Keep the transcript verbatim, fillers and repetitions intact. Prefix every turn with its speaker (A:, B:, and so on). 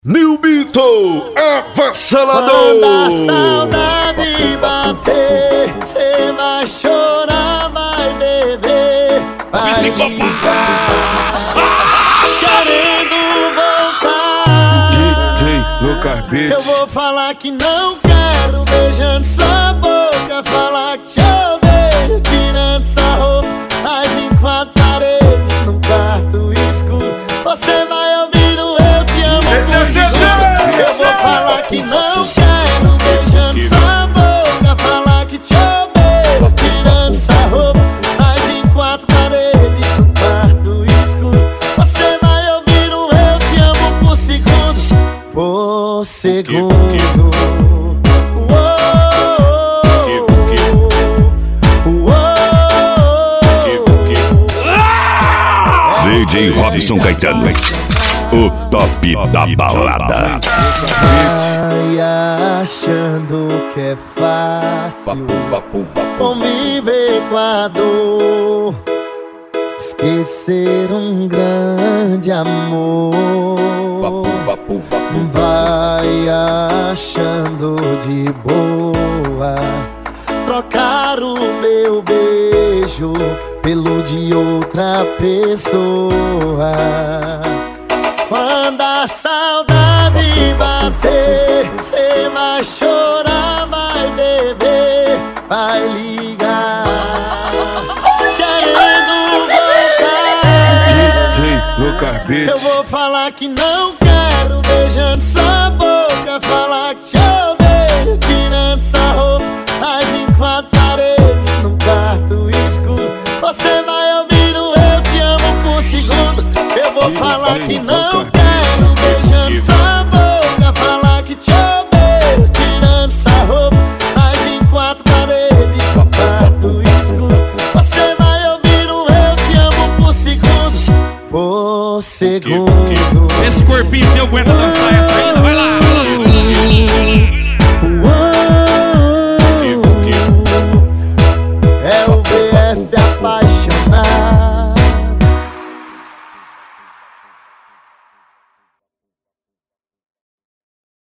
A: Nilbito, avassalador!
B: Quando a saudade bater, cê vai chorar, vai beber, vai ligar, querendo voltar.
A: D J Lucas Beat.
B: Eu vou falar que não quero, beijando sua boca, falar que te odeio, tirando sua roupa, mas em quatro paredes, num quarto escuro, você vai ouvir no eu te amo. Eu vou falar que não quero, beijando sua boca, falar que te odeio, tirando sua roupa, mas em quatro paredes, num quarto escuro, você vai ouvir no eu te amo por segundo, por segundo.
C: D J Robson Caetano, o top da balada.
B: Vai achando que é fácil conviver com a dor, esquecer um grande amor. Vai achando de boa trocar o meu beijo pelo de outra pessoa. Quando a saudade bater, cê vai chorar, vai beber, vai ligar, querendo voltar.
A: D J Lucas Beat.
B: Eu vou falar que não quero, beijando sua boca, falar que te odeio, tirando sua roupa, mas em quatro paredes, num quarto escuro, você vai ouvir no eu te amo por segundo. Eu vou falar que não quero, beijando sua boca, falar que te odeio, tirando sua roupa, mas em quatro paredes, num quarto escuro, você vai ouvir no eu te amo por segundo, por segundo.
D: Esse corpinho teu aguenta dançar essa